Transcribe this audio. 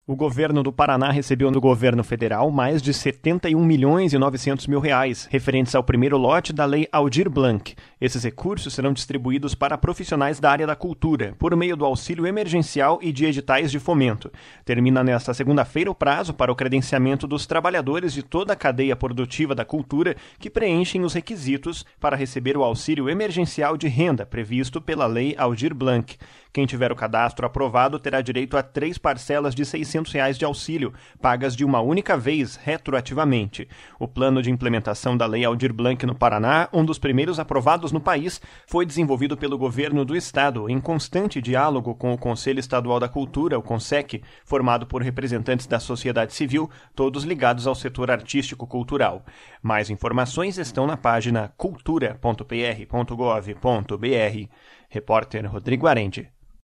O governo do Paraná recebeu do governo federal mais de 71 milhões e 900 mil reais, referentes ao primeiro lote da Lei Aldir Blanc. Esses recursos serão distribuídos para profissionais da área da cultura, por meio do auxílio emergencial e de editais de fomento. Termina nesta segunda-feira o prazo para o credenciamento dos trabalhadores de toda a cadeia produtiva da cultura que preenchem os requisitos para receber o auxílio emergencial de renda previsto pela Lei Aldir Blanc. Quem tiver o cadastro aprovado terá direito a 3 parcelas de R$ 600 de auxílio, pagas de uma única vez, retroativamente. O plano de implementação da Lei Aldir Blanc no Paraná, um dos primeiros aprovados no país, foi desenvolvido pelo governo do estado, em constante diálogo com o Conselho Estadual da Cultura, o CONSEC, formado por representantes da sociedade civil, todos ligados ao setor artístico-cultural. Mais informações estão na página cultura.pr.gov.br. Repórter Rodrigo Arende.